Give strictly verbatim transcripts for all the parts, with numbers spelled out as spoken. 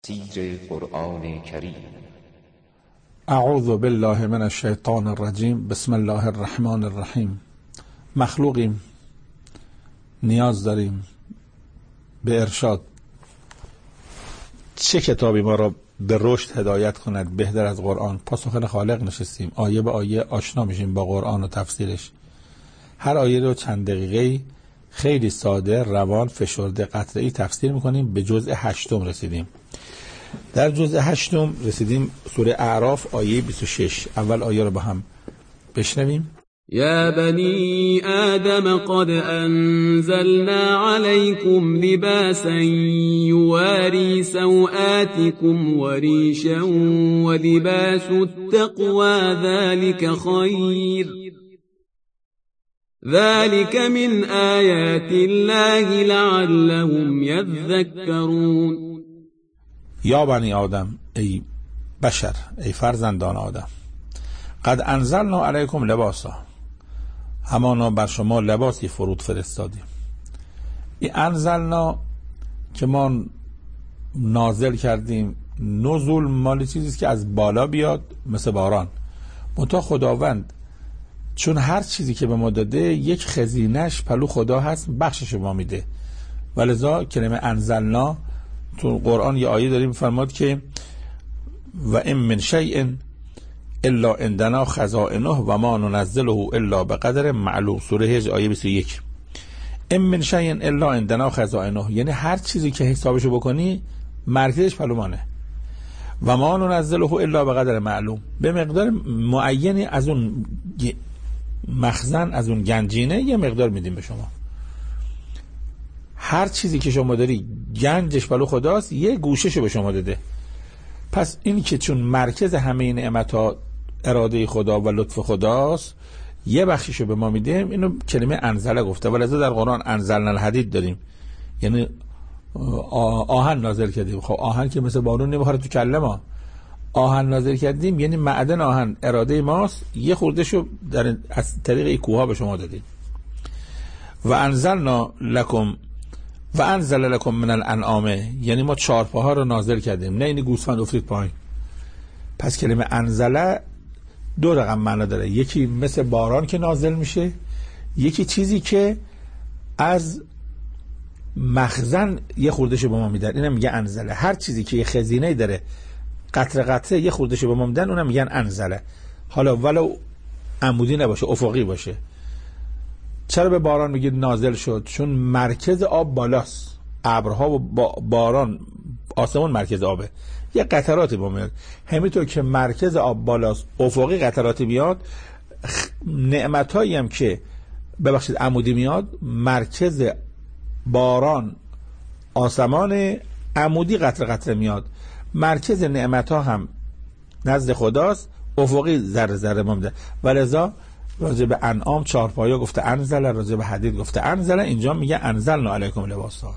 تفسیر قرآن کریم. اعوذ بالله من الشیطان الرجیم. بسم الله الرحمن الرحیم. مخلوقیم، نیاز داریم به ارشاد. چه کتابی ما را به رشد هدایت کند بهتر از قرآن؟ پاسخ خالق نشستیم، آیه به آیه آشنا میشیم با قرآن و تفسیرش. هر آیه رو چند دقیقه خیلی ساده، روان، فشرده، قطعه‌ای تفسیر میکنیم. به جزء هشتم رسیدیم. در جزء هشتم رسیدیم سوره اعراف آیه بیست و شش. اول آیه رو با هم بشنویم. يا بني آدم قد أنزلنا عليكم لباسا يواري سوآتكم وريشا ولباس التقوى ذلك خير ذلك من آيات الله لعلهم يذكرون. یا بنی آدم، ای بشر، ای فرزندان آدم، قد انزلنا علیکم لباسا، همانا بر شما لباسی فرود فرستادیم. این انزلنا که ما نازل کردیم، نزول مالی چیزیست که از بالا بیاد مثل باران. منتها خداوند چون هر چیزی که به ما داده یک خزینش پلو خدا هست، بخشش ما میده، ولذا کلمه انزلنا تو قرآن یه آیه داریم فرماد که و ان من شیء الا عندنا خزائنه و ما ننزله الا بقدر معلوم. سوره حج آیه بیست و یک. ان من شیء الا عندنا خزائنه، یعنی هر چیزی که حسابشو بکنی مرکزش پلومانه. و ما ننزله الا بقدر معلوم، به مقدار معینی از اون مخزن، از اون گنجینه یه مقدار میدیم به شما. هر چیزی که شما داری گنجش پلو خداست، یه گوشهشو به شما داده. پس این که چون مرکز همه این نعمت‌ها اراده خدا و لطف خداست، یه بخشیشو به ما میده. اینو کلمه انزله گفته. ولذا در قرآن انزلنا الحدید داریم، یعنی آهن نازل کردیم. خب آهن که مثل بارون نمیخوره تو کله ما. آهن نازل کردیم یعنی معدن آهن اراده ماست، یه خوردهشو در از طریق این کوها به شما دادیم. و انزلنا لکم و انزل لکم من الانعام، یعنی ما چارپاها رو نازل کردیم، نه اینی گوسفند افتید پایین. پس کلمه انزله دو رقم معنا داره، یکی مثل باران که نازل میشه، یکی چیزی که از مخزن یه خوردهشو به ما میدن، اینم میگه انزله. هر چیزی که یه خزینه داره قطره قطره یه خوردهشو به ما میدن، اونم میگن انزله. حالا ولو عمودی نباشه، افقی باشه. چرا به باران میگید نازل شد؟ چون مرکز آب بالاست. ابرها و باران، آسمون مرکز آبه، یه قطراتی با میاد. همینطور که مرکز آب بالاست، افقی قطراتی میاد. نعمتایی هم که ببخشید عمودی میاد، مرکز باران آسمان، عمودی قطره قطره میاد. مرکز نعمتها هم نزد خداست، افقی ذره ذره میاد. ولذا راجع به انعام چهارپایا گفته انزل، راجع به حدید گفته انزل، اینجا میگه انزلنا علیکم لباسا.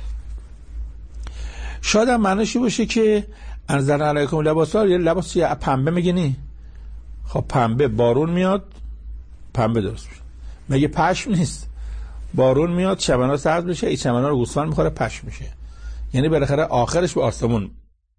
شاید هم معنیش باشه که انزلنا علیکم لباسا یه لباس چیه؟ پنبه میگنی؟ خب پنبه بارون میاد پنبه درست میشه. مگه پشم نیست؟ بارون میاد چمنا سبز میشه، این چمنا رو گوسفند میخوره پشم میشه. یعنی بالاخره آخرش به آسمون.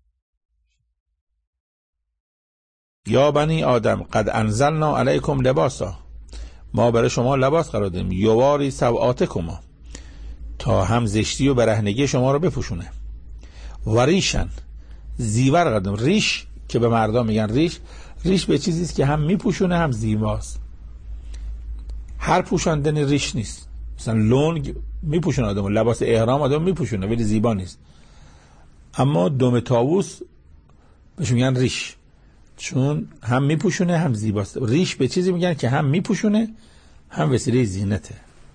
یا بنی آدم قد انزلنا علیکم لباسا، ما برای شما لباس قرار دادیم، یواری سوآتکما، تا هم زشتی و برهنگی شما رو بپوشونه. و ریشن، زیور قرار دادیم. ریش که به مردان میگن ریش، ریش به چیزی است که هم میپوشونه هم زیباست. هر پوشاندنی ریش نیست. مثلا لنگ میپوشونه آدمو، لباس احرام آدم میپوشونه ولی زیبا نیست. اما دم طاووس بهش میگن ریش، چون هم میپوشونه هم زیباست. ریش به چیزی میگن که هم میپوشونه هم وسیله زینته.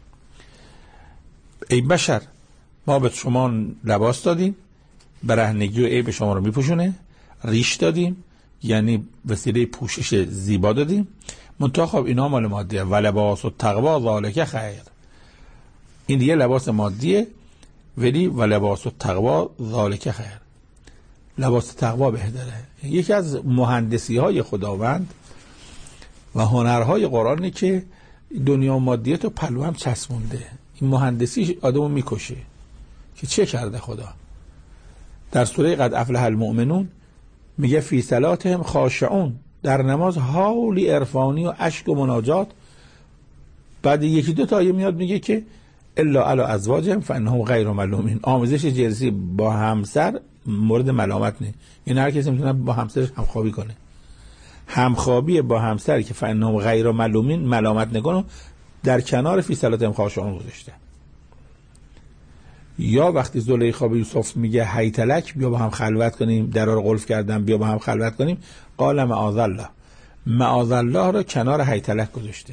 ای بشر، ما به شما لباس دادیم، برهنگی و عیب شما رو میپوشونه. ریش دادیم یعنی وسیله پوشش زیبا دادیم. منتها خب اینا مال مادیه. و لباس و تقوا ذالک خیر، این دیگه لباس مادیه، ولی و لباس و تقوا ذالک خیر، لباس تقوا بهتره. یکی از مهندسی های خداوند و هنرهای قرآنه که دنیا مادیت رو پلو هم چسبونده. این مهندسی آدمو میکشه که چه کرده خدا. در سوره قد افلح المؤمنون میگه فی صلاتهم خاشعون، در نماز حالی عرفانی و اشک و مناجات. بعد یکی دو تا آیه میاد میگه که الا علی ازواجهم فانهم غیر ملومین، آمیزش جنسی با همسر مورد ملامت نه، یعنی هر کسی میتونه با همسرش همخوابی کنه. همخوابی با همسر که فانهم غیر ملومین ملامت نکنه در کنار فی صلاتهم خاشعون گذاشته. یا وقتی زلیخا به یوسف میگه هیت لک، بیا با هم خلوت کنیم، درا رو قلف کردم بیا با هم خلوت کنیم، قال معاذ الله، معاذ الله رو کنار هیت لک گذاشته.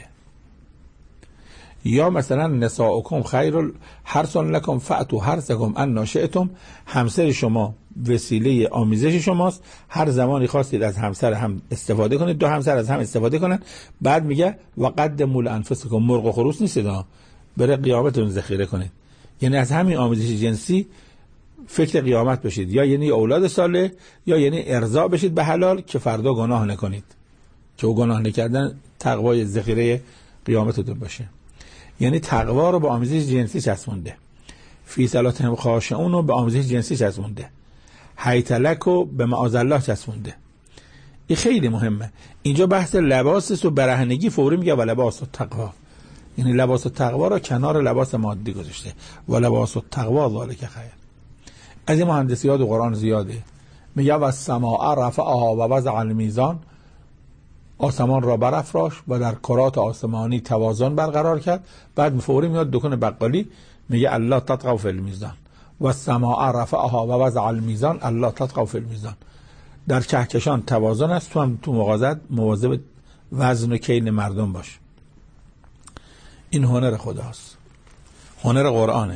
یا مثلا نساؤکم خیر حرث لکم فأتوا حرثکم ان شئتم، همسر شما وسیله آمیزش شماست، هر زمانی خواستید از همسر هم استفاده کنید، دو همسر از هم استفاده کنن. بعد میگه و قدموا لانفسکم، مرغ و خروس نیستید بره قیامتتون ذخیره کنید. یعنی از همین آمیزش جنسی فکر قیامت بشید، یا یعنی اولاد صالح، یا یعنی ارضا بشید به حلال که فردا گناه نکنید، که او گناه نکردن تقوای ذخیره قیامتتون باشه. یعنی تقوا رو به آمیزش جنسی چسبونده، فی صلاتهم خاشعون رو به آمیزش جنسی چسبونده، هیت لک رو به معاذ الله چسبونده. این خیلی مهمه. اینجا بحث لباس و برهنگی فوری میگه و لباس و تقوا، یعنی لباس التقوا را کنار لباس مادی گذاشته و لباس التقوا ذالک خیر. از این مهندسیات و قرآن زیاده. میگه و السماء رفعها و وضع المیزان، آسمان را برافراش و در کرات آسمانی توازن برقرار کرد. بعد فوری میاد دکان بقالی میگه الله تطغوا فی المیزان و السماء رفعها و وضع المیزان الله تطغوا فی المیزان، در کهکشان توازن است، تو هم تو مغازات مواظب وزن و کیل مردم باش. این هنر خداست، هنر قرآنه.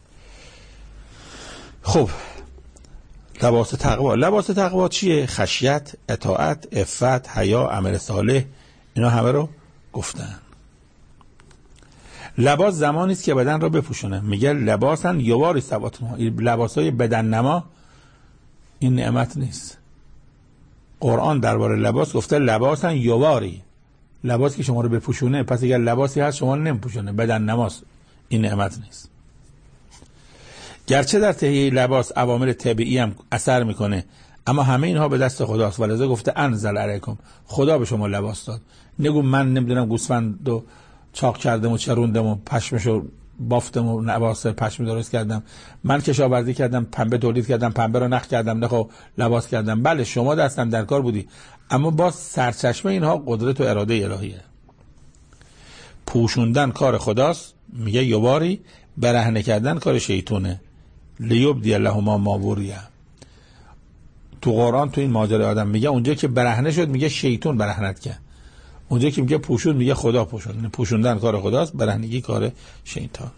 خب لباس تقوا، لباس تقوا چیه؟ خشیت، اطاعت، عفت، حیا، عمل صالح، اینا همه رو گفتن. لباس زمانی است که بدن رو بپوشونه. میگه لباسن یواری سواتون، لباسای بدن نما این نعمت نیست. قرآن درباره لباس گفته لباسن یواری، لباس که شما رو بپوشونه. پس اگر لباسی هست شما رو نمیپوشونه، بدن نماست، این نعمت نیست. گرچه در تهیه لباس عوامل طبیعی هم اثر میکنه، اما همه اینها به دست خداست. ولذا گفته انزل علیکم، خدا به شما لباس داد. نگو من نمیدونم گوسفند و چاق کردم و چروندم و پشمشو بافتم و لباس پشمی درست کردم، من کشاورزی کردم، پنبه تولید کردم، پنبه رو نخ کردم، نخو لباس کردم. بله شما دستم در کار بودی، اما باز سرچشمه اینها قدرت و اراده الهیه. پوشوندن کار خداست. میگه یواری، برهنه کردن کار شیطونه. لیبدی لهما ما وریه. تو قرآن تو این ماجرای آدم میگه اونجا که برهنه شد میگه شیطان برهنت کرد، اونجا که میگه پوشون میگه خدا پوشون. پوشوندن کار خداست، برهنگی کار شیطان.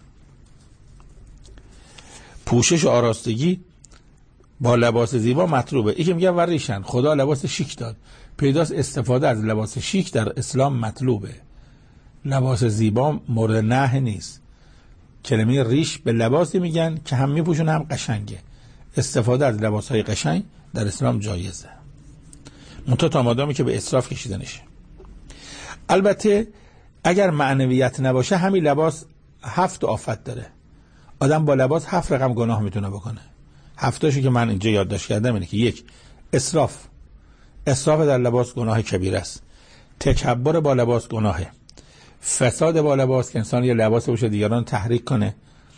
پوشش و آراستگی با لباس زیبا مطلوبه. این که میگه وریشن، خدا لباس شیک داد. پیداست استفاده از لباس شیک در اسلام مطلوبه. لباس زیبا مورد نهی نیست. کلمه ریش به لباسی میگن که هم میپوشونه هم قشنگه. استفاده از لباسهای قشنگ در اسلام جایزه، منتها تا مادامی که به اسراف کشیده نشه. البته اگر معنویت نباشه همین لباس هفت آفت داره. آدم با لباس هفت رقم گناه میتونه بکنه. هفتاشو که من اینجا یادداشت کردم اینه که یک، اسراف، اسراف در لباس گناه کبیره است. تکبر با لباس گناهه. فساد با لباس که انسان یه لباس باشه دیگران تحریک کنه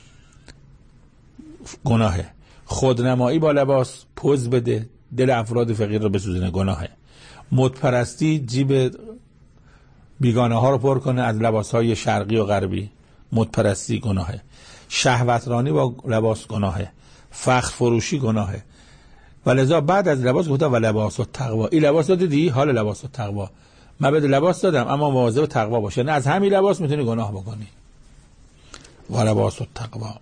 گناهه. خودنمایی با لباس، پوز بده، دل افراد فقیر رو بسوزونه گناهه. مدپرستی، جیب بیگانه ها رو پر کنه از لباس های شرقی و غربی، مدپرستی گناهه. شهوترانی با لباس گناهه. فخر فروشی گناهه. ولذا بعد از لباس گفته و لباس و تقوا. این لباس رو دیدی؟ حال لباس و تقوا. من بده لباس دادم اما مواظب تقوا باشه، نه از همین لباس میتونی گناه بکنی. و لباس و تقوا.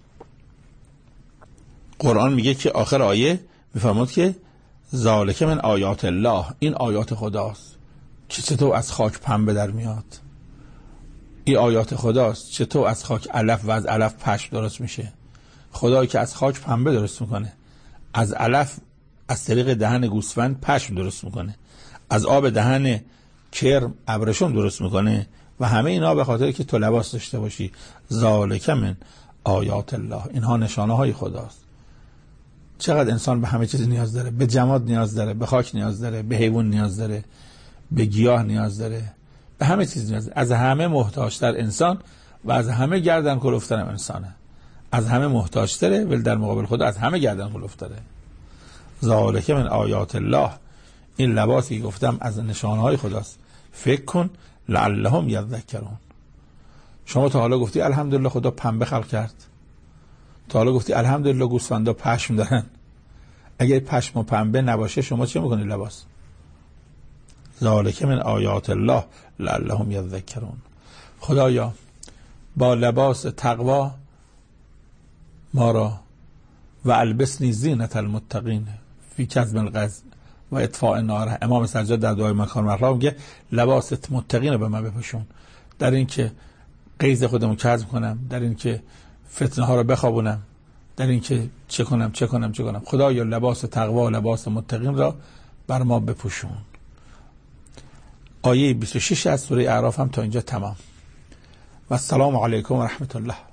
قرآن میگه که آخر آیه میفرماد که ذالک من آیات الله، این آیات خداست که چطور از خاک پنبه در میاد. این آیات خداست چطور از خاک علف و از علف پشم درست میشه. خدایی که از خاک پنبه درست میکنه، از علف از طریق دهن گوسفند پشم درست میکنه، از آب دهن کرم ابرشم درست میکنه و همه اینا به خاطر که تو لباس داشته باشی. ذالک من آیات الله، اینها نشانه های خداست. چقدر انسان به همه چیز نیاز داره، به جماد نیاز داره، به خاک نیاز داره، به حیوان نیاز داره، به گیاه نیاز داره، به همه چیز نیاز داره. از همه محتاجتر انسان و از همه گردن کلفتر انسانه. از همه محتاجتره ولی در مقابل خدا از همه گردن کلفتره. ذالک من آیات الله، این لباسی گفتم از نشانهای خداست. فکر کن لعلهم یذکرون. شما تا حالا گفتی الحمدلله خدا پنبه خلق کرد؟ تا حالا گفتی الحمدلله گوسفندا پشم دارن؟ اگر پشم و پنبه نباشه شما چه میکنی لباس؟ ذالک من آیات الله لعلهم یذکرون. خدایا با لباس تقوا ما را و البسنی زینت المتقین فی کظم الغیظ و اطفاء النار. امام سجاد در دعای مکارم الاخلاق میگه لباس متقین رو به من بپوشون، در این که غیظ خودمو کظم کنم، در این که فتنه ها رو بخوابونم، در این که چه کنم چه کنم چه کنم. خدایا لباس تقوا و لباس متقین را بر ما بپوشون. آیه بیست و شش از سوره اعراف هم تا اینجا تمام. و السلام علیکم و رحمت الله.